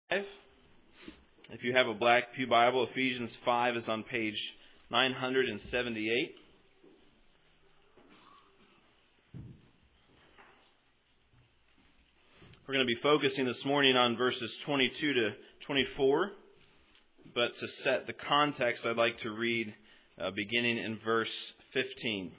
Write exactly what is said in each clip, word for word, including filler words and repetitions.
If you have a Black Pew Bible, Ephesians five is on page nine hundred seventy-eight. We're going to be focusing this morning on verses twenty-two to twenty-four. But to set the context, I'd like to read uh, beginning in verse fifteen.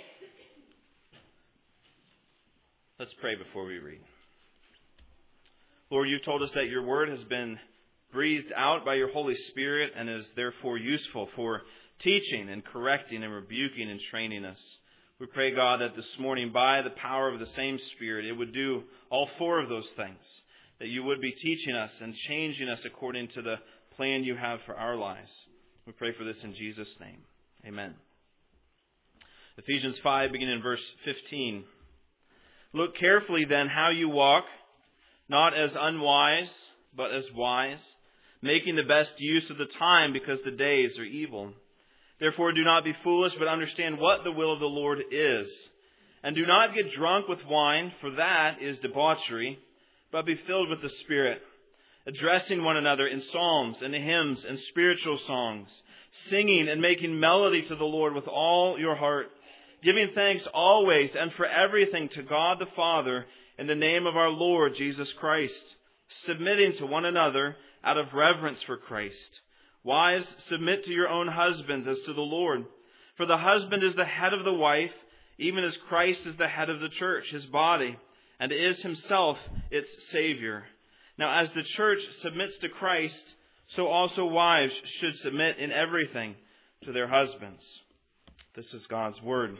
Let's pray before we read. Lord, you've told us that your word has been breathed out by your Holy Spirit and is therefore useful for teaching and correcting and rebuking and training us. We pray, God, that this morning, by the power of the same Spirit, it would do all four of those things. That you would be teaching us and changing us according to the plan you have for our lives. We pray for this in Jesus' name. Amen. Ephesians five, beginning in verse fifteen. Look carefully then how you walk, not as unwise, but as wise, making the best use of the time because the days are evil. Therefore do not be foolish, but understand what the will of the Lord is. And do not get drunk with wine, for that is debauchery, but be filled with the Spirit, addressing one another in psalms and hymns and spiritual songs, singing and making melody to the Lord with all your heart, giving thanks always and for everything to God the Father in the name of our Lord Jesus Christ, submitting to one another out of reverence for Christ. Wives, submit to your own husbands as to the Lord. For the husband is the head of the wife, even as Christ is the head of the church, his body, and is himself its Savior. Now as the church submits to Christ, so also wives should submit in everything to their husbands. This is God's word.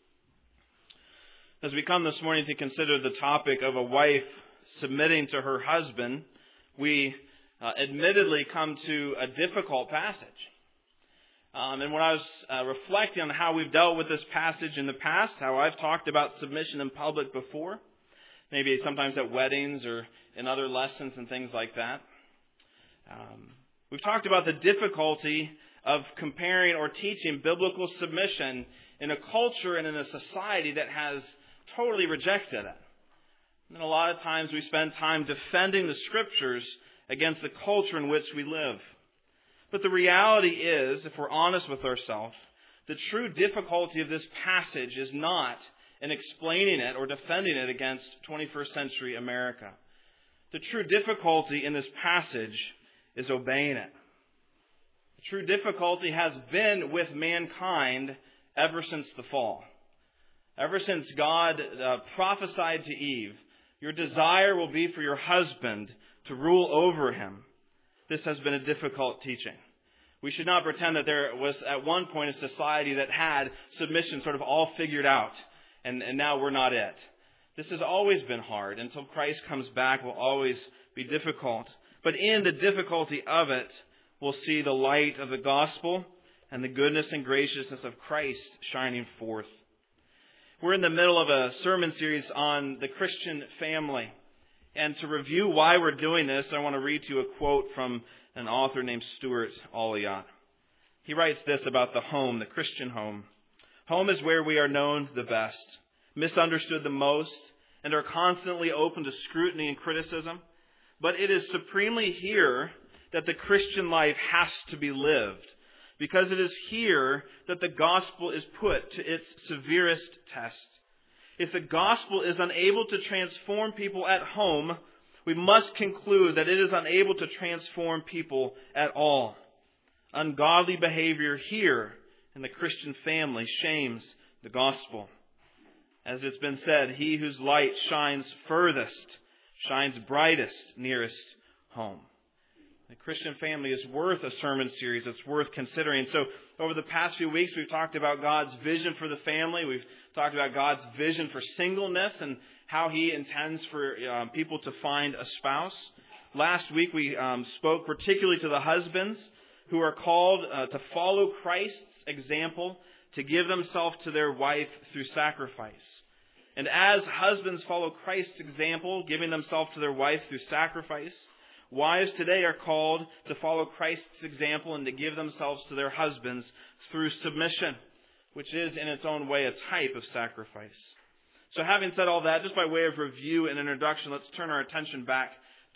As we come this morning to consider the topic of a wife submitting to her husband, we uh, admittedly come to a difficult passage. Um, and when I was uh, reflecting on how we've dealt with this passage in the past, how I've talked about submission in public before, maybe sometimes at weddings or in other lessons and things like that, um, we've talked about the difficulty of comparing or teaching biblical submission in a culture and in a society that has totally rejected it. And a lot of times we spend time defending the Scriptures against the culture in which we live. But the reality is, if we're honest with ourselves, the true difficulty of this passage is not in explaining it or defending it against twenty-first century America. The true difficulty in this passage is obeying it. The true difficulty has been with mankind ever since the fall. Ever since God uh, prophesied to Eve, your desire will be for your husband to rule over him. This has been a difficult teaching. We should not pretend that there was at one point a society that had submission sort of all figured out, and, and now we're not it. This has always been hard. Until Christ comes back, will always be difficult. But in the difficulty of it, we'll see the light of the gospel and the goodness and graciousness of Christ shining forth. We're in the middle of a sermon series on the Christian family. And to review why we're doing this, I want to read to you a quote from an author named Stuart Olyott. He writes this about the home, the Christian home. Home is where we are known the best, misunderstood the most, and are constantly open to scrutiny and criticism. But it is supremely here that the Christian life has to be lived, because it is here that the gospel is put to its severest test. If the gospel is unable to transform people at home, we must conclude that it is unable to transform people at all. Ungodly behavior here in the Christian family shames the gospel. As it's been said, he whose light shines furthest shines brightest nearest home. The Christian family is worth a sermon series. It's worth considering. So over the past few weeks, we've talked about God's vision for the family. We've talked about God's vision for singleness and how He intends for um, people to find a spouse. Last week, we um, spoke particularly to the husbands who are called uh, to follow Christ's example, to give themselves to their wife through sacrifice. And as husbands follow Christ's example, giving themselves to their wife through sacrifice, wives today are called to follow Christ's example and to give themselves to their husbands through submission, which is in its own way a type of sacrifice. So having said all that, just by way of review and introduction, let's turn our attention back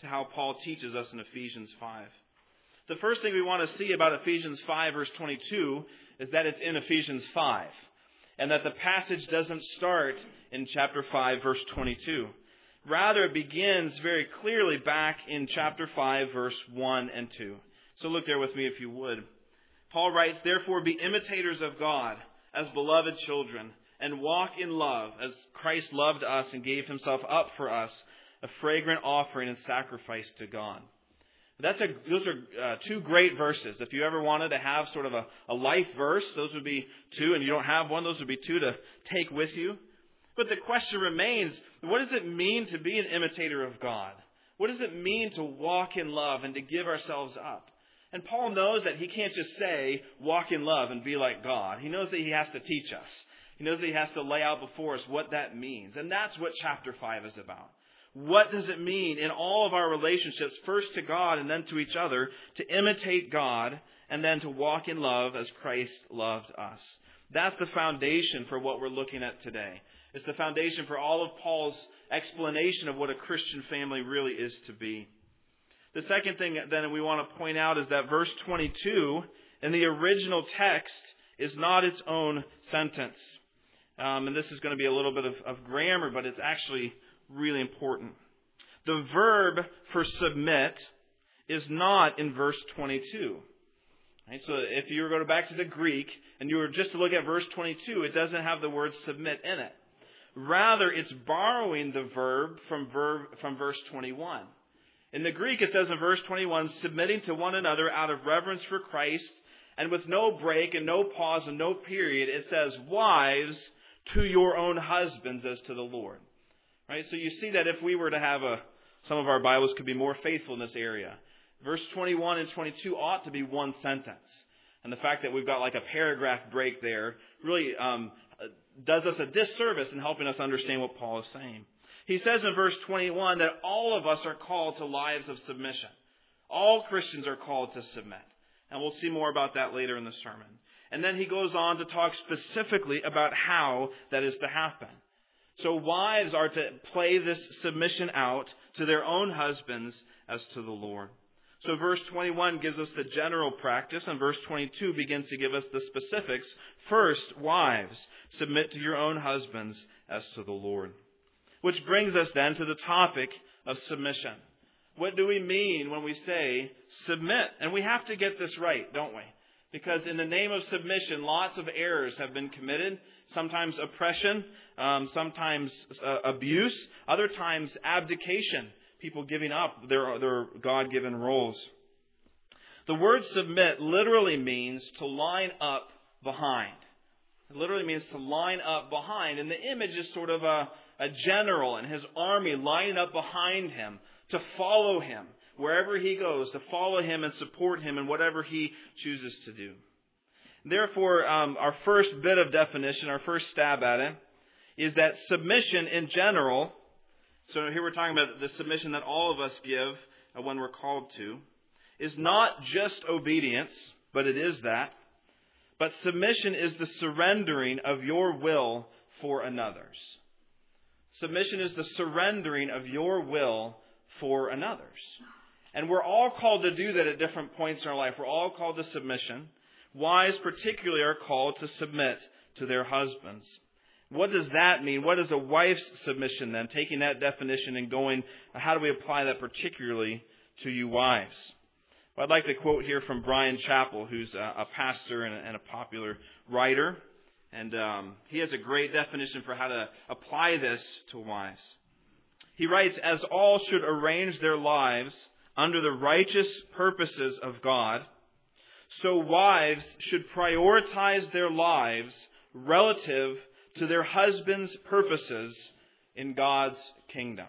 to how Paul teaches us in Ephesians five. The first thing we want to see about Ephesians five, verse twenty-two, is that it's in Ephesians five, and that the passage doesn't start in chapter five, verse twenty-two. Rather, it begins very clearly back in chapter five, verse one and two. So look there with me if you would. Paul writes, "Therefore be imitators of God as beloved children, and walk in love as Christ loved us and gave himself up for us, a fragrant offering and sacrifice to God." That's a, those are uh, two great verses. If you ever wanted to have sort of a, a life verse, those would be two, and you don't have one, those would be two to take with you. But the question remains, what does it mean to be an imitator of God? What does it mean to walk in love and to give ourselves up? And Paul knows that he can't just say, walk in love and be like God. He knows that he has to teach us. He knows that he has to lay out before us what that means. And that's what chapter five is about. What does it mean in all of our relationships, first to God and then to each other, to imitate God and then to walk in love as Christ loved us? That's the foundation for what we're looking at today. It's the foundation for all of Paul's explanation of what a Christian family really is to be. The second thing then we want to point out is that verse twenty-two in the original text is not its own sentence. Um, and this is going to be a little bit of, of grammar, but it's actually really important. The verb for submit is not in verse twenty-two. Right? So if you were to go back to the Greek and you were just to look at verse twenty-two, it doesn't have the word submit in it. Rather, it's borrowing the verb from verb from verse twenty-one. In the Greek, it says in verse twenty-one, submitting to one another out of reverence for Christ, and with no break and no pause and no period, it says, wives, to your own husbands as to the Lord. Right? So you see that if we were to have a, some of our Bibles could be more faithful in this area. Verse twenty-one and twenty-two ought to be one sentence. And the fact that we've got like a paragraph break there really um, does us a disservice in helping us understand what Paul is saying. He says in verse twenty-one that all of us are called to lives of submission. All Christians are called to submit. And we'll see more about that later in the sermon. And then he goes on to talk specifically about how that is to happen. So wives are to play this submission out to their own husbands as to the Lord. So verse twenty-one gives us the general practice, and verse twenty-two begins to give us the specifics. First, wives, submit to your own husbands as to the Lord. Which brings us then to the topic of submission. What do we mean when we say submit? And we have to get this right, don't we? Because in the name of submission, lots of errors have been committed. Sometimes oppression, um, sometimes uh, abuse, other times abdication. People giving up their, their God-given roles. The word submit literally means to line up behind. It literally means to line up behind. And the image is sort of a, a general and his army lining up behind him to follow him wherever he goes, to follow him and support him in whatever he chooses to do. Therefore, um, our first bit of definition, our first stab at it, is that submission in general, so here we're talking about the submission that all of us give when we're called to, is not just obedience, but it is that. But submission is the surrendering of your will for another's. Submission is the surrendering of your will for another's. And we're all called to do that at different points in our life. We're all called to submission. Wives particularly are called to submit to their husbands. What does that mean? What is a wife's submission then? Taking that definition and going, how do we apply that particularly to you wives? Well, I'd like to quote here from Bryan Chapell, who's a pastor and a popular writer. And um, he has a great definition for how to apply this to wives. He writes, as all should arrange their lives under the righteous purposes of God, so wives should prioritize their lives relative to their husbands' purposes in God's kingdom.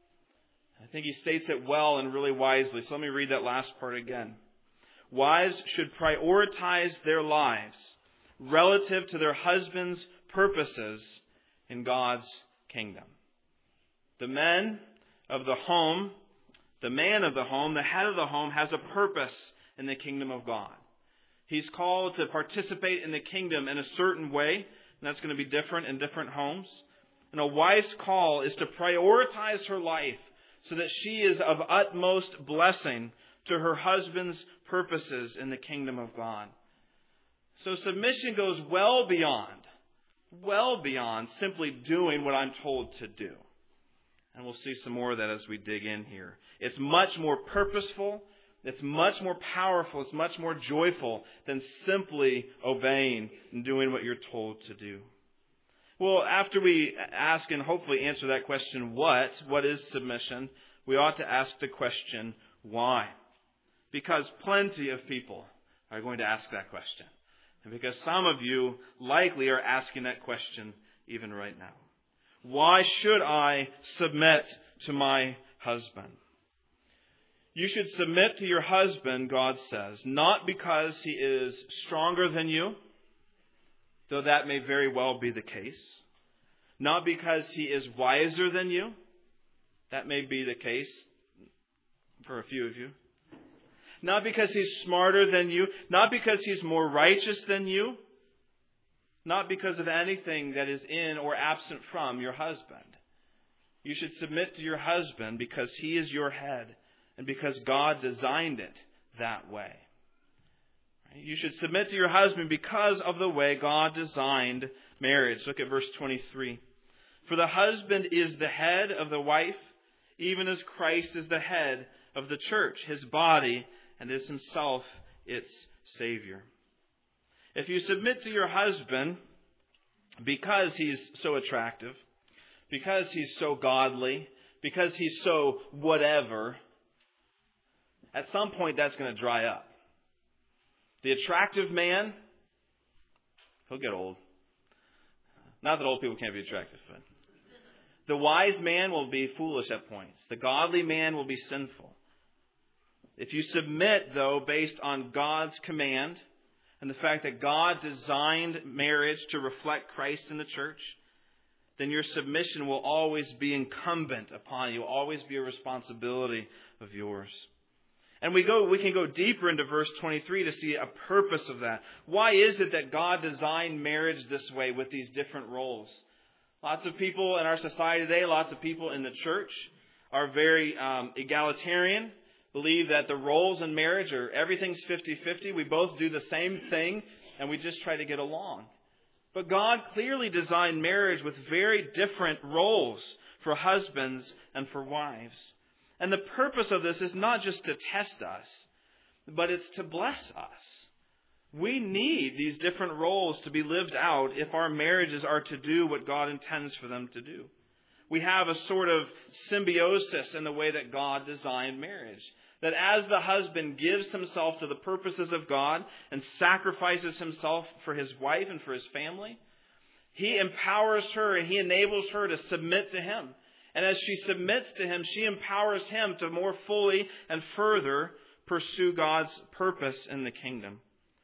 I think he states it well and really wisely. So let me read that last part again. Wives should prioritize their lives relative to their husbands' purposes in God's kingdom. The men of the home, the man of the home, the head of the home has a purpose in the kingdom of God. He's called to participate in the kingdom in a certain way, and that's going to be different in different homes. And a wife's call is to prioritize her life so that she is of utmost blessing to her husband's purposes in the kingdom of God. So submission goes well beyond, well beyond simply doing what I'm told to do. And we'll see some more of that as we dig in here. It's much more purposeful. It's much more powerful. It's much more joyful than simply obeying and doing what you're told to do. Well, after we ask and hopefully answer that question, what? What is submission? We ought to ask the question, why? Because plenty of people are going to ask that question. And because some of you likely are asking that question even right now. Why should I submit to my husband? You should submit to your husband, God says, not because he is stronger than you, though that may very well be the case. Not because he is wiser than you. That may be the case for a few of you. Not because he's smarter than you. Not because he's more righteous than you. Not because of anything that is in or absent from your husband. You should submit to your husband because he is your head and because God designed it that way. You should submit to your husband because of the way God designed marriage. Look at verse twenty-three. For the husband is the head of the wife, even as Christ is the head of the church, his body, and is himself its Savior. If you submit to your husband because he's so attractive, because he's so godly, because he's so whatever, at some point that's going to dry up. The attractive man, he'll get old. Not that old people can't be attractive, but the wise man will be foolish at points. The godly man will be sinful. If you submit, though, based on God's command and the fact that God designed marriage to reflect Christ in the church, then your submission will always be incumbent upon you, always be a responsibility of yours. And we go, we can go deeper into verse twenty-three to see a purpose of that. Why is it that God designed marriage this way with these different roles? Lots of people in our society today, lots of people in the church are very um, egalitarian, believe that the roles in marriage are everything's fifty-fifty. We both do the same thing and we just try to get along. But God clearly designed marriage with very different roles for husbands and for wives. And the purpose of this is not just to test us, but it's to bless us. We need these different roles to be lived out if our marriages are to do what God intends for them to do. We have a sort of symbiosis in the way that God designed marriage. That as the husband gives himself to the purposes of God and sacrifices himself for his wife and for his family, he empowers her and he enables her to submit to him. And as she submits to him, she empowers him to more fully and further pursue God's purpose in the kingdom.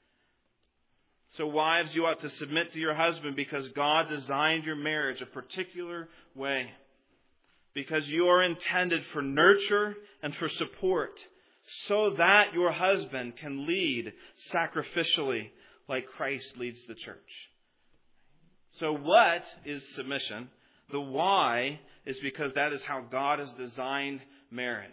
So wives, you ought to submit to your husband because God designed your marriage a particular way. Because you are intended for nurture and for support so that your husband can lead sacrificially like Christ leads the church. So what is submission? The why is because that is how God has designed marriage.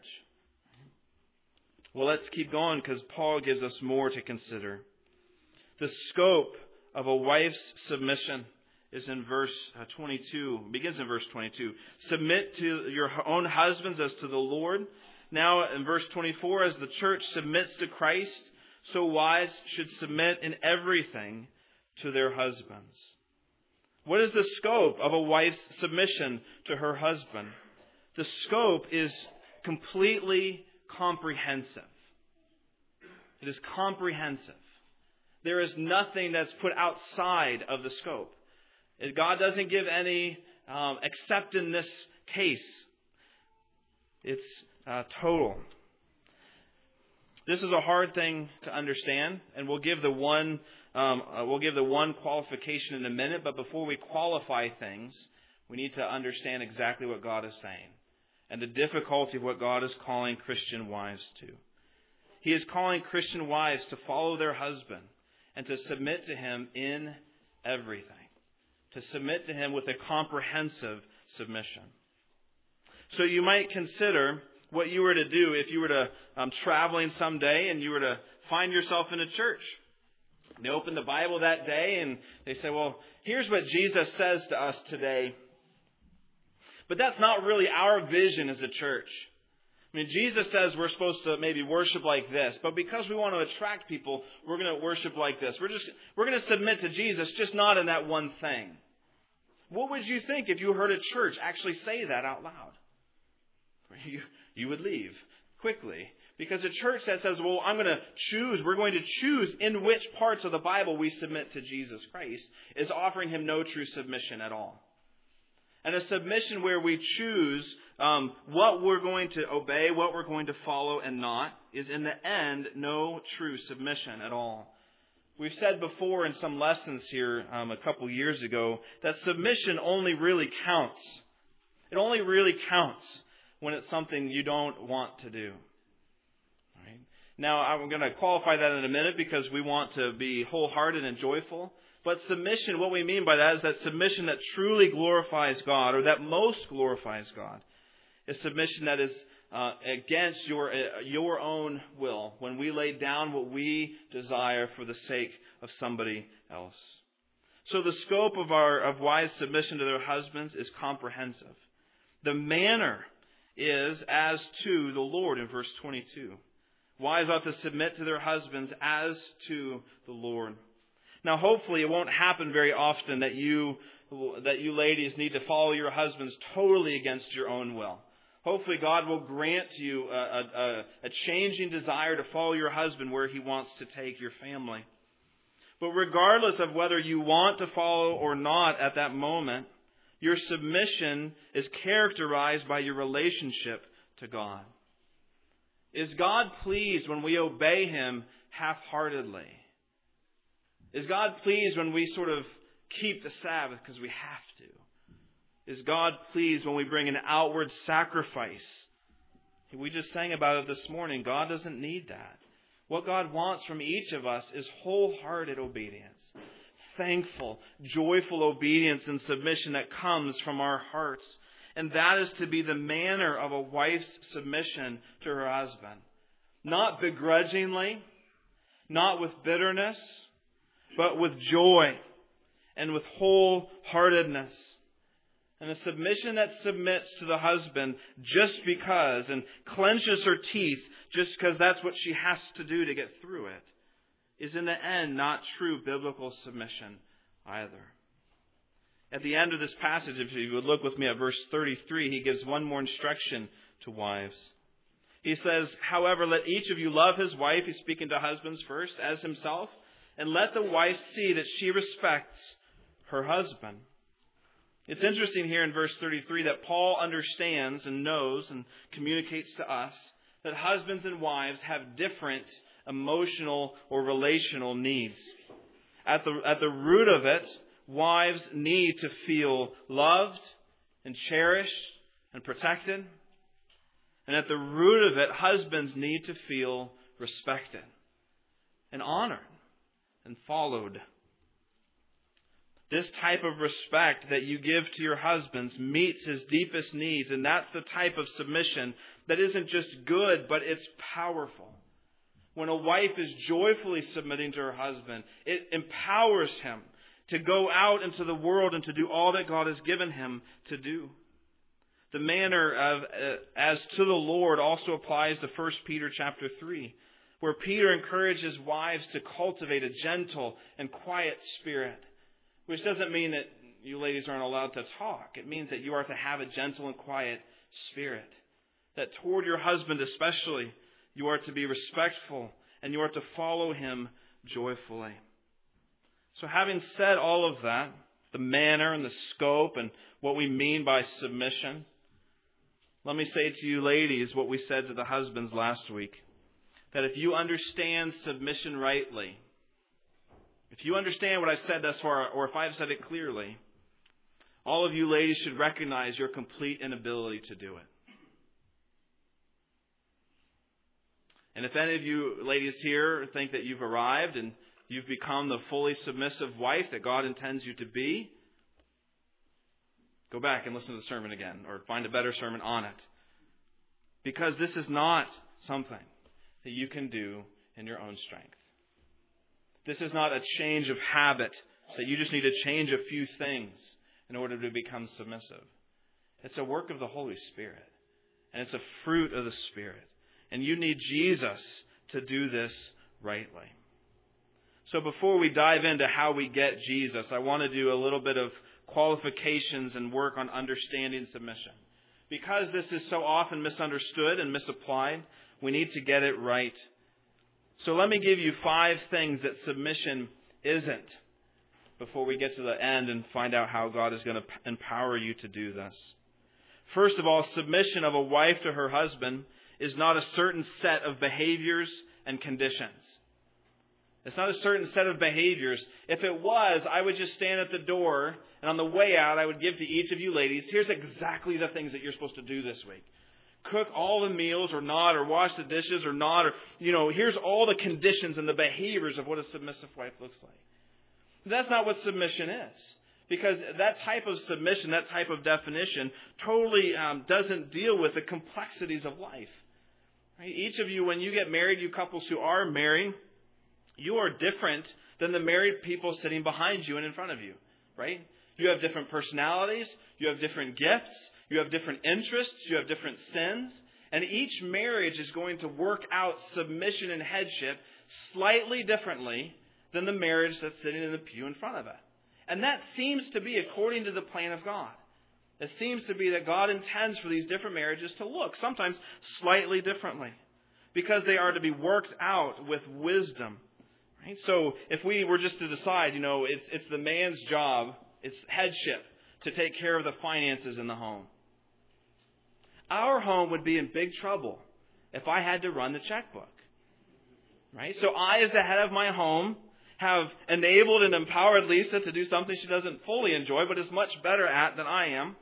Well, let's keep going because Paul gives us more to consider. The scope of a wife's submission is in verse twenty-two, begins in verse twenty-two. Submit to your own husbands as to the Lord. Now in verse twenty-four, as the church submits to Christ, so wives should submit in everything to their husbands. What is the scope of a wife's submission to her husband? The scope is completely comprehensive. It is comprehensive. There is nothing that's put outside of the scope. God doesn't give any um, except in this case. It's uh, total. This is a hard thing to understand, and we'll give the one um, uh, we'll give the one qualification in a minute. But before we qualify things, we need to understand exactly what God is saying and the difficulty of what God is calling Christian wives to. He is calling Christian wives to follow their husband and to submit to him in everything. To submit to him with a comprehensive submission. So you might consider what you were to do if you were to um, traveling someday and you were to find yourself in a church. They open the Bible that day and they say, well, here's what Jesus says to us today. But that's not really our vision as a church. I mean, Jesus says we're supposed to maybe worship like this, but because we want to attract people, we're going to worship like this. We're just we're going to submit to Jesus, just not in that one thing. What would you think if you heard a church actually say that out loud? You, you would leave quickly. Because a church that says, well, I'm going to choose, we're going to choose in which parts of the Bible we submit to Jesus Christ, is offering Him no true submission at all. And a submission where we choose um, what we're going to obey, what we're going to follow and not, is in the end no true submission at all. We've said before in some lessons here um, a couple years ago that submission only really counts. It only really counts when it's something you don't want to do. Right? Now, I'm going to qualify that in a minute because we want to be wholehearted and joyful. But submission, what we mean by that is that submission that truly glorifies God, or that most glorifies God, is submission that is uh, against your uh, your own will, when we lay down what we desire for the sake of somebody else. So the scope of our of wives' submission to their husbands is comprehensive. The manner is as to the Lord in verse twenty-two. Wives ought to submit to their husbands as to the Lord. Now, hopefully, it won't happen very often that you that you ladies need to follow your husbands totally against your own will. Hopefully, God will grant you a, a, a changing desire to follow your husband where he wants to take your family. But regardless of whether you want to follow or not at that moment, your submission is characterized by your relationship to God. Is God pleased when we obey Him half-heartedly? Is God pleased when we sort of keep the Sabbath because we have to? Is God pleased when we bring an outward sacrifice? We just sang about it this morning. God doesn't need that. What God wants from each of us is wholehearted obedience. Thankful, joyful obedience and submission that comes from our hearts. And that is to be the manner of a wife's submission to her husband. Not begrudgingly, not with bitterness, but with joy and with wholeheartedness. And a submission that submits to the husband just because and clenches her teeth just because that's what she has to do to get through it is in the end not true biblical submission either. At the end of this passage, if you would look with me at verse thirty-three, he gives one more instruction to wives. He says, however, let each of you love his wife, he's speaking to husbands first, as himself, and let the wife see that she respects her husband. It's interesting here in verse thirty-three that Paul understands and knows and communicates to us that husbands and wives have different emotional or relational needs. At the, at the root of it, wives need to feel loved and cherished and protected. And at the root of it, husbands need to feel respected and honored and followed. This type of respect that you give to your husbands meets his deepest needs. And that's the type of submission that isn't just good, but it's powerful. When a wife is joyfully submitting to her husband, it empowers him to go out into the world and to do all that God has given him to do. The manner of uh, as to the Lord also applies to First Peter chapter three, where Peter encourages wives to cultivate a gentle and quiet spirit, which doesn't mean that you ladies aren't allowed to talk. It means that you are to have a gentle and quiet spirit. That toward your husband especially, you are to be respectful and you are to follow him joyfully. So having said all of that, the manner and the scope and what we mean by submission, let me say to you ladies what we said to the husbands last week. That if you understand submission rightly, if you understand what I've said thus far, or if I've said it clearly, all of you ladies should recognize your complete inability to do it. And if any of you ladies here think that you've arrived and you've become the fully submissive wife that God intends you to be, Go back and listen to the sermon again, or find a better sermon on it. Because this is not something that you can do in your own strength. This is not a change of habit that you just need to change a few things in order to become submissive. It's a work of the Holy Spirit. And it's a fruit of the Spirit. And you need Jesus to do this rightly. So before we dive into how we get Jesus, I want to do a little bit of qualifications and work on understanding submission. Because this is so often misunderstood and misapplied, we need to get it right. So let me give you five things that submission isn't before we get to the end and find out how God is going to empower you to do this. First of all, submission of a wife to her husband is not a certain set of behaviors and conditions. It's not a certain set of behaviors. If it was, I would just stand at the door, and on the way out, I would give to each of you ladies, here's exactly the things that you're supposed to do this week. Cook all the meals or not, or wash the dishes or not, or, you know, here's all the conditions and the behaviors of what a submissive wife looks like. That's not what submission is. Because that type of submission, that type of definition, totally um, doesn't deal with the complexities of life. Right? Each of you, when you get married, you couples who are married, you are different than the married people sitting behind you and in front of you. Right? You have different personalities, you have different gifts, you have different interests, you have different sins. And each marriage is going to work out submission and headship slightly differently than the marriage that's sitting in the pew in front of it. And that seems to be according to the plan of God. It seems to be that God intends for these different marriages to look sometimes slightly differently, because they are to be worked out with wisdom. Right? So if we were just to decide, you know, it's it's the man's job, it's headship, to take care of the finances in the home. Our home would be in big trouble if I had to run the checkbook. Right? So I, as the head of my home, have enabled and empowered Lisa to do something she doesn't fully enjoy, but is much better at than I am.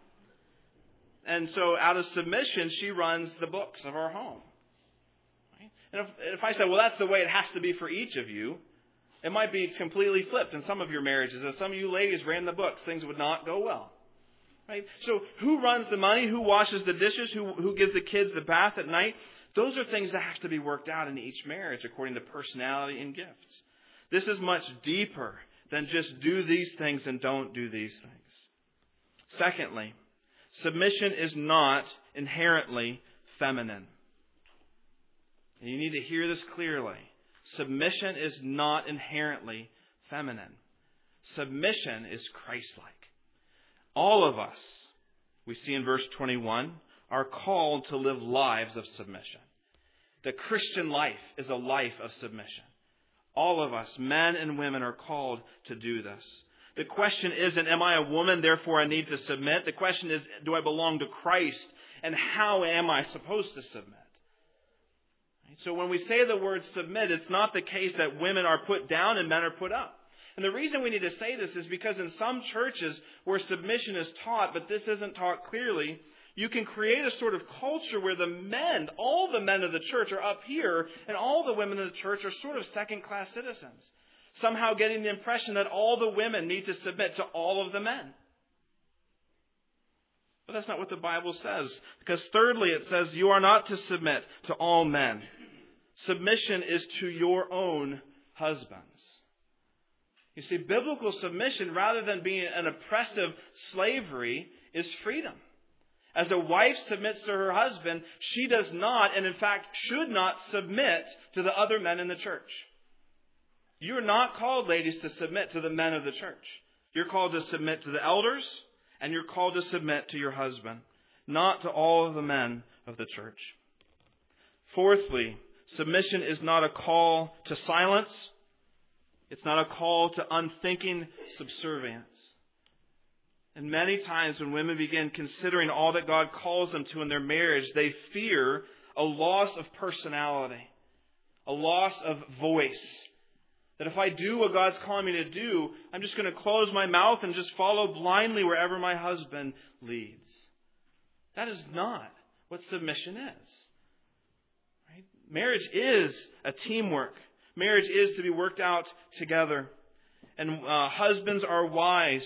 And so out of submission, she runs the books of our home. Right? And if, if I say, well, that's the way it has to be for each of you, it might be completely flipped in some of your marriages. If some of you ladies ran the books, things would not go well. Right? So who runs the money? Who washes the dishes? Who, who gives the kids the bath at night? Those are things that have to be worked out in each marriage according to personality and gifts. This is much deeper than just do these things and don't do these things. Secondly, submission is not inherently feminine. And you need to hear this clearly. Submission is not inherently feminine. Submission is Christ-like. All of us, we see in verse twenty-one, are called to live lives of submission. The Christian life is a life of submission. All of us, men and women, are called to do this. The question isn't, am I a woman, therefore I need to submit? The question is, do I belong to Christ, and how am I supposed to submit? So when we say the word submit, it's not the case that women are put down and men are put up. And the reason we need to say this is because in some churches where submission is taught, but this isn't taught clearly, you can create a sort of culture where the men, all the men of the church are up here, and all the women of the church are sort of second-class citizens. Somehow getting the impression that all the women need to submit to all of the men. But that's not what the Bible says. Because thirdly, it says you are not to submit to all men. Submission is to your own husbands. You see, biblical submission, rather than being an oppressive slavery, is freedom. As a wife submits to her husband, she does not, and in fact should not, submit to the other men in the church. You're not called, ladies, to submit to the men of the church. You're called to submit to the elders, and you're called to submit to your husband, not to all of the men of the church. Fourthly, submission is not a call to silence. It's not a call to unthinking subservience. And many times when women begin considering all that God calls them to in their marriage, they fear a loss of personality, a loss of voice. That if I do what God's calling me to do, I'm just going to close my mouth and just follow blindly wherever my husband leads. That is not what submission is. Right? Marriage is a teamwork. Marriage is to be worked out together. And uh, husbands are wise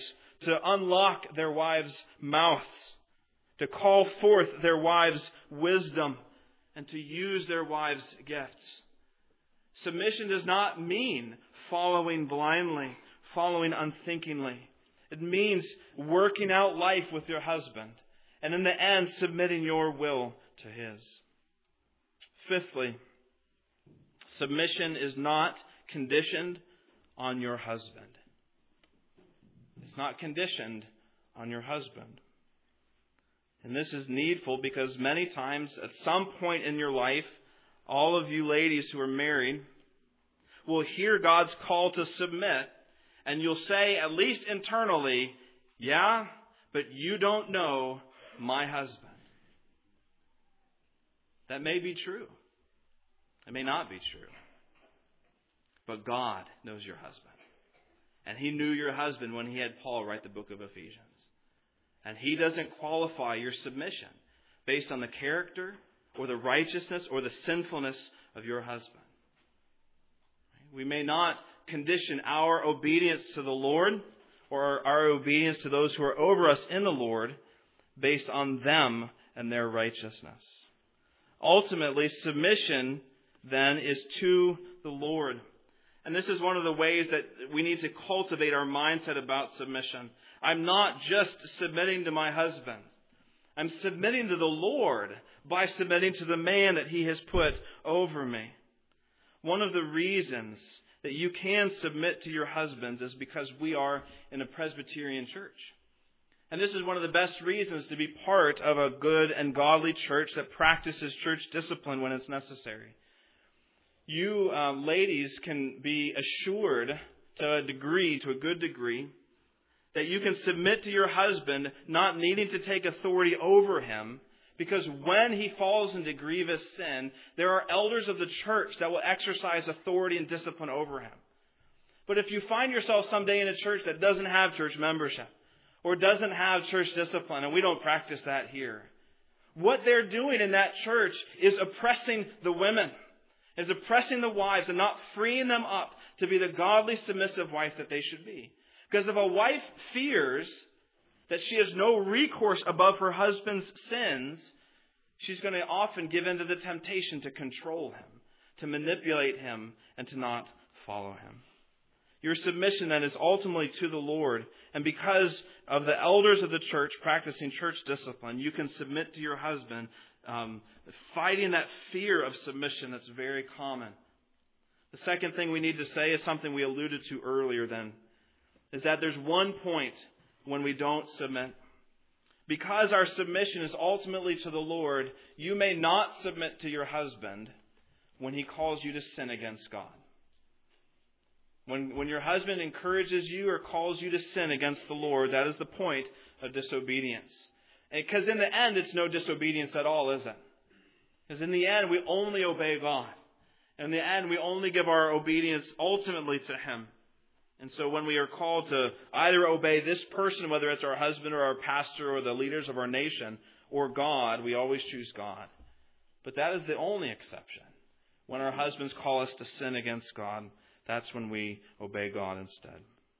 to unlock their wives' mouths, to call forth their wives' wisdom, and to use their wives' gifts. Submission does not mean following blindly, following unthinkingly. It means working out life with your husband, and in the end, submitting your will to his. Fifthly, submission is not conditioned on your husband. It's not conditioned on your husband. And this is needful because many times, at some point in your life, all of you ladies who are married will hear God's call to submit, and you'll say, at least internally, yeah, but you don't know my husband. That may be true. It may not be true. But God knows your husband. And He knew your husband when He had Paul write the book of Ephesians. And He doesn't qualify your submission based on the character or the righteousness or the sinfulness of your husband. We may not condition our obedience to the Lord or our obedience to those who are over us in the Lord based on them and their righteousness. Ultimately, submission then is to the Lord. And this is one of the ways that we need to cultivate our mindset about submission. I'm not just submitting to my husband. I'm submitting to the Lord by submitting to the man that He has put over me. One of the reasons that you can submit to your husbands is because we are in a Presbyterian church. And this is one of the best reasons to be part of a good and godly church that practices church discipline when it's necessary. You uh, ladies can be assured to a degree, to a good degree, that you can submit to your husband not needing to take authority over him, because when he falls into grievous sin, there are elders of the church that will exercise authority and discipline over him. But if you find yourself someday in a church that doesn't have church membership or doesn't have church discipline, and we don't practice that here, what they're doing in that church is oppressing the women, is oppressing the wives and not freeing them up to be the godly, submissive wife that they should be. Because if a wife fears that she has no recourse above her husband's sins, she's going to often give in to the temptation to control him, to manipulate him, and to not follow him. Your submission then is ultimately to the Lord. And because of the elders of the church practicing church discipline, you can submit to your husband, um, fighting that fear of submission that's very common. The second thing we need to say is something we alluded to earlier then, is that there's one point when we don't submit. Because our submission is ultimately to the Lord, you may not submit to your husband when he calls you to sin against God. When, when your husband encourages you or calls you to sin against the Lord, that is the point of disobedience. Because in the end, it's no disobedience at all, is it? Because in the end, we only obey God. In the end, we only give our obedience ultimately to Him. And so when we are called to either obey this person, whether it's our husband or our pastor or the leaders of our nation, or God, we always choose God. But that is the only exception. When our husbands call us to sin against God, that's when we obey God instead.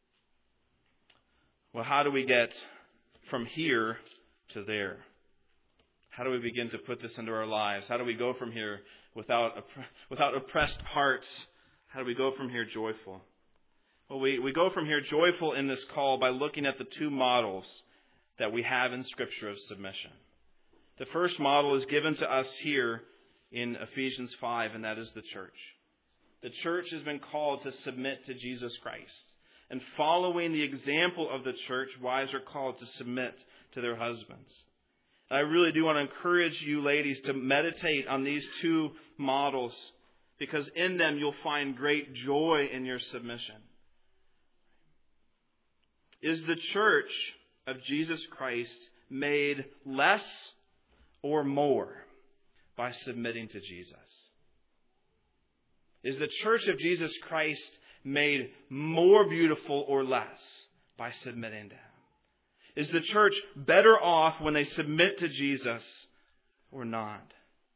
Well, how do we get from here to there? How do we begin to put this into our lives? How do we go from here without without oppressed hearts? How do we go from here joyful? Well, we, we go from here joyful in this call by looking at the two models that we have in Scripture of submission. The first model is given to us here in Ephesians five, and that is the church. The church has been called to submit to Jesus Christ. And following the example of the church, wives are called to submit to their husbands. And I really do want to encourage you ladies to meditate on these two models, because in them you'll find great joy in your submission. Is the church of Jesus Christ made less or more by submitting to Jesus? Is the church of Jesus Christ made more beautiful or less by submitting to Him? Is the church better off when they submit to Jesus or not?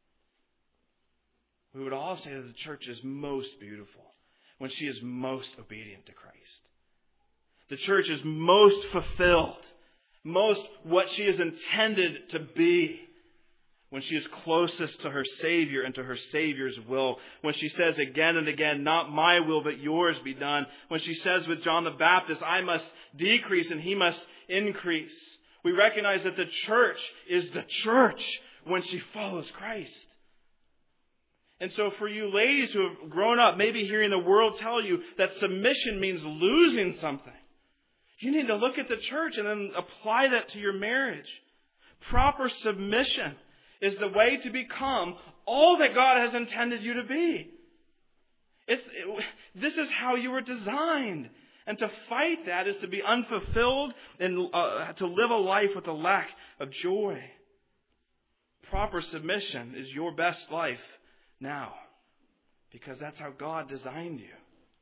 We would all say that the church is most beautiful when she is most obedient to Christ. The church is most fulfilled, most what she is intended to be, when she is closest to her Savior and to her Savior's will. When she says again and again, not my will but yours be done. When she says with John the Baptist, I must decrease and he must increase. We recognize that the church is the church when she follows Christ. And so for you ladies who have grown up, maybe hearing the world tell you that submission means losing something, you need to look at the church and then apply that to your marriage. Proper submission is the way to become all that God has intended you to be. It's, it, this is how you were designed. And to fight that is to be unfulfilled and uh, to live a life with a lack of joy. Proper submission is your best life now, because that's how God designed you.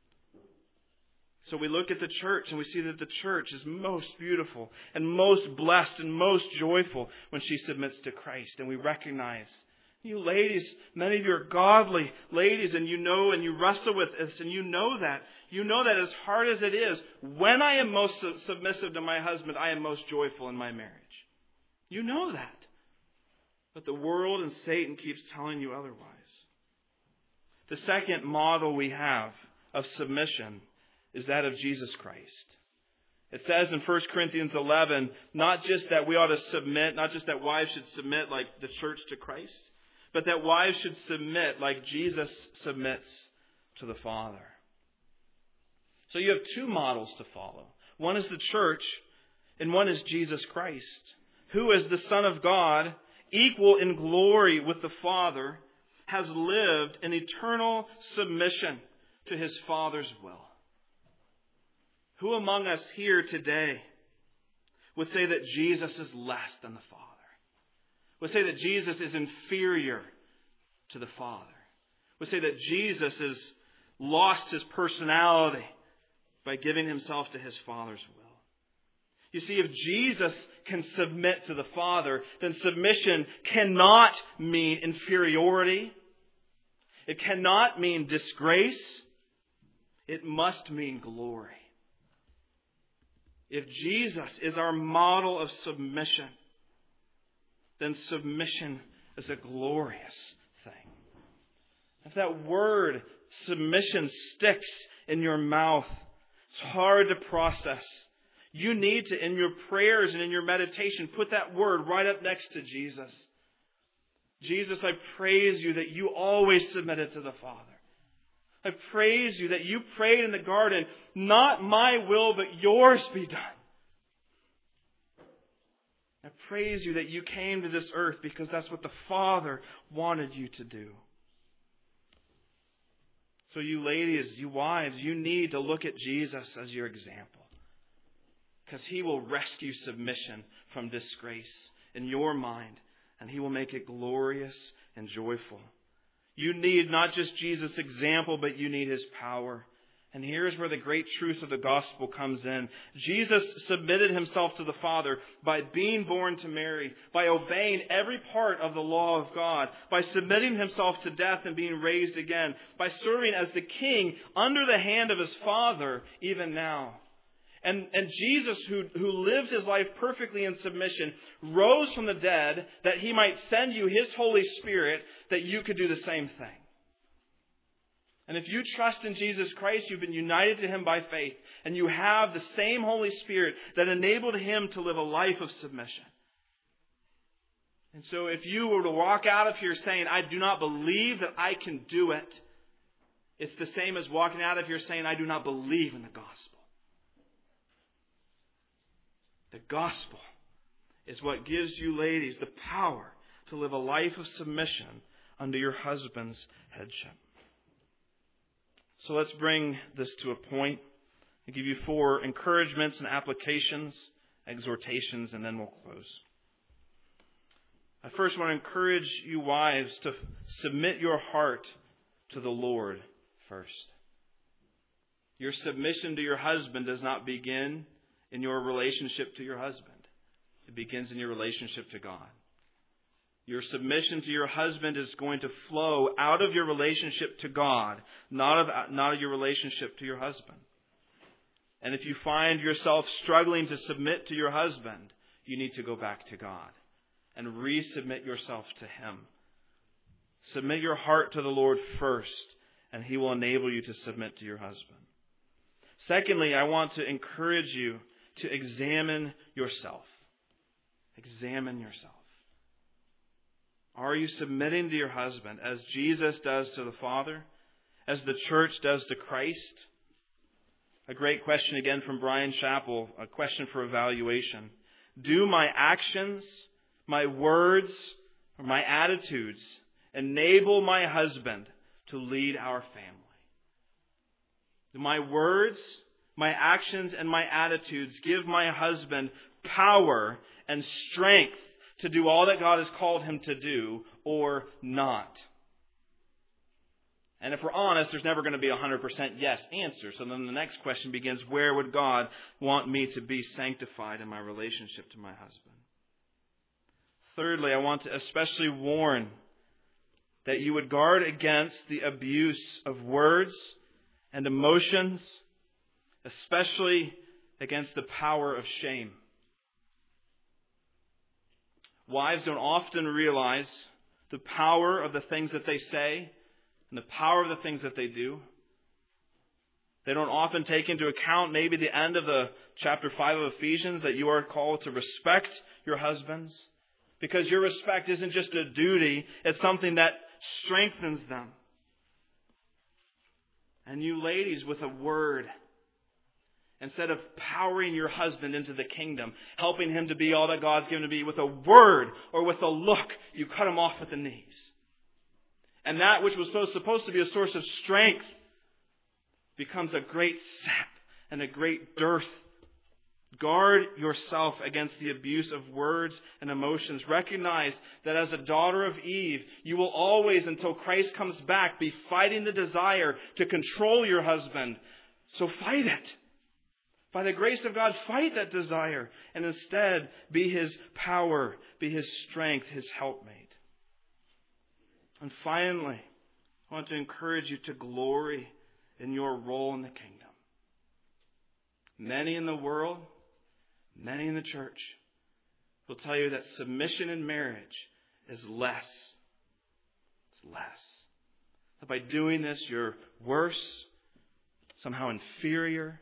So we look at the church and we see that the church is most beautiful and most blessed and most joyful when she submits to Christ. And we recognize, you ladies, many of you are godly ladies, and you know and you wrestle with this and you know that. You know that as hard as it is, when I am most submissive to my husband, I am most joyful in my marriage. You know that. But the world and Satan keeps telling you otherwise. The second model we have of submission is that of Jesus Christ. It says in First Corinthians eleven, not just that we ought to submit, not just that wives should submit like the church to Christ, but that wives should submit like Jesus submits to the Father. So you have two models to follow. One is the church, and one is Jesus Christ, who as the Son of God, equal in glory with the Father, has lived in eternal submission to his Father's will. Who among us here today would say that Jesus is less than the Father? Would say that Jesus is inferior to the Father? Would say that Jesus has lost his personality by giving himself to his Father's will? You see, if Jesus can submit to the Father, then submission cannot mean inferiority. It cannot mean disgrace. It must mean glory. If Jesus is our model of submission, then submission is a glorious thing. If that word submission sticks in your mouth, it's hard to process. You need to, in your prayers and in your meditation, put that word right up next to Jesus. Jesus, I praise you that you always submitted to the Father. I praise you that you prayed in the garden, not my will, but yours be done. I praise you that you came to this earth because that's what the Father wanted you to do. So you ladies, you wives, you need to look at Jesus as your example, because he will rescue submission from disgrace in your mind, and he will make it glorious and joyful. You need not just Jesus' example, but you need his power. And here's where the great truth of the gospel comes in. Jesus submitted himself to the Father by being born to Mary, by obeying every part of the law of God, by submitting himself to death and being raised again, by serving as the King under the hand of his Father even now. And, and Jesus, who, who lived his life perfectly in submission, rose from the dead that he might send you his Holy Spirit that you could do the same thing. And if you trust in Jesus Christ, you've been united to him by faith, and you have the same Holy Spirit that enabled him to live a life of submission. And so if you were to walk out of here saying, I do not believe that I can do it, it's the same as walking out of here saying, I do not believe in the gospel. The gospel is what gives you ladies the power to live a life of submission under your husband's headship. So let's bring this to a point. I'll give you four encouragements and applications, exhortations, and then we'll close. I first want to encourage you wives to submit your heart to the Lord first. Your submission to your husband does not begin in your relationship to your husband. It begins in your relationship to God. Your submission to your husband is going to flow out of your relationship to God, not of, not of your relationship to your husband. And if you find yourself struggling to submit to your husband, you need to go back to God and resubmit yourself to Him. Submit your heart to the Lord first, and He will enable you to submit to your husband. Secondly, I want to encourage you to examine yourself. Examine yourself. Are you submitting to your husband as Jesus does to the Father, as the church does to Christ? A great question again from Brian Chappell, a question for evaluation. Do my actions, my words, or my attitudes enable my husband to lead our family? Do my words, my actions, and my attitudes give my husband power and strength to do all that God has called him to do, or not? And if we're honest, there's never going to be a one hundred percent yes answer. So then the next question begins, where would God want me to be sanctified in my relationship to my husband? Thirdly, I want to especially warn that you would guard against the abuse of words and emotions, especially against the power of shame. Wives don't often realize the power of the things that they say and the power of the things that they do. They don't often take into account maybe the end of the chapter five of Ephesians, that you are called to respect your husbands, because your respect isn't just a duty, it's something that strengthens them. And you ladies, with a word, instead of powering your husband into the kingdom, helping him to be all that God's given to be, with a word or with a look, you cut him off at the knees. And that which was supposed to be a source of strength becomes a great sap and a great dearth. Guard yourself against the abuse of words and emotions. Recognize that as a daughter of Eve, you will always, until Christ comes back, be fighting the desire to control your husband. So fight it. By the grace of God, fight that desire and instead be His power, be His strength, His helpmate. And finally, I want to encourage you to glory in your role in the kingdom. Many in the world, many in the church will tell you that submission in marriage is less. It's less. That by doing this, you're worse, somehow inferior.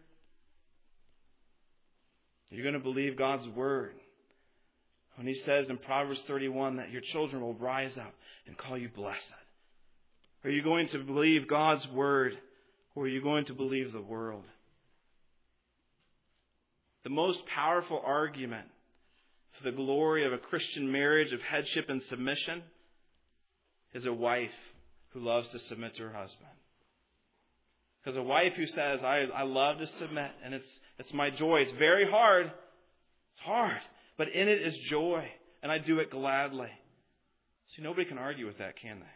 You're going to believe God's word when He says in Proverbs thirty-one that your children will rise up and call you blessed. Are you going to believe God's word, or are you going to believe the world? The most powerful argument for the glory of a Christian marriage of headship and submission is a wife who loves to submit to her husband. Because a wife who says, I, I love to submit, and it's it's my joy. It's very hard. It's hard. But in it is joy. And I do it gladly. See, nobody can argue with that, can they?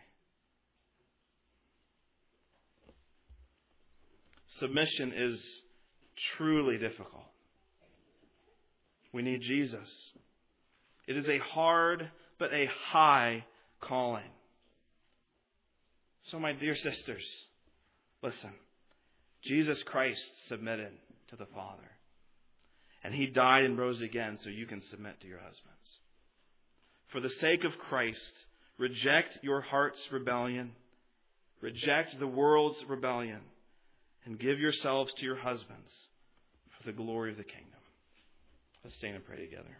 Submission is truly difficult. We need Jesus. It is a hard but a high calling. So my dear sisters, listen. Jesus Christ submitted to the Father. And He died and rose again so you can submit to your husbands. For the sake of Christ, reject your heart's rebellion. Reject the world's rebellion. And give yourselves to your husbands for the glory of the kingdom. Let's stand and pray together.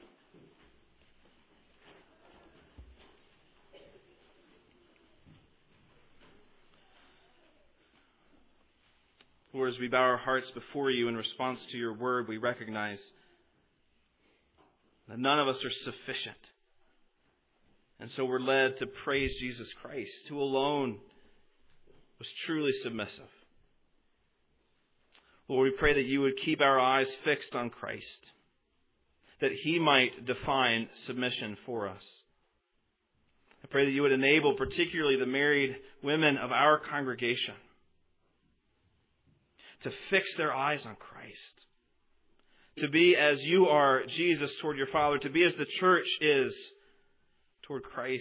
Lord, as we bow our hearts before You in response to Your word, we recognize that none of us are sufficient. And so we're led to praise Jesus Christ, who alone was truly submissive. Lord, we pray that You would keep our eyes fixed on Christ, that He might define submission for us. I pray that You would enable particularly the married women of our congregation to fix their eyes on Christ. To be as You are, Jesus, toward Your Father. To be as the church is toward Christ.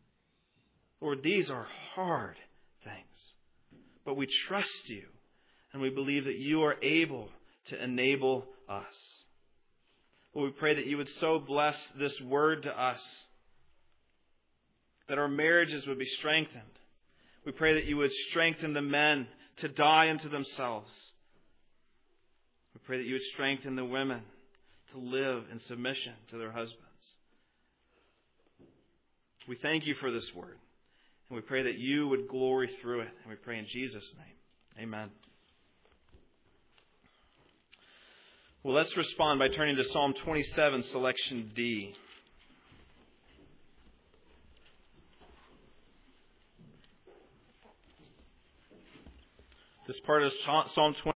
Lord, these are hard things. But we trust You. And we believe that you are able to enable us. Lord, we pray that you would so bless this word to us, that our marriages would be strengthened. We pray that you would strengthen the men to die unto themselves. We pray that you would strengthen the women to live in submission to their husbands. We thank you for this word. And we pray that you would glory through it. And we pray in Jesus' name. Amen. Well, let's respond by turning to Psalm twenty-seven, selection D. This part is Psalm twenty.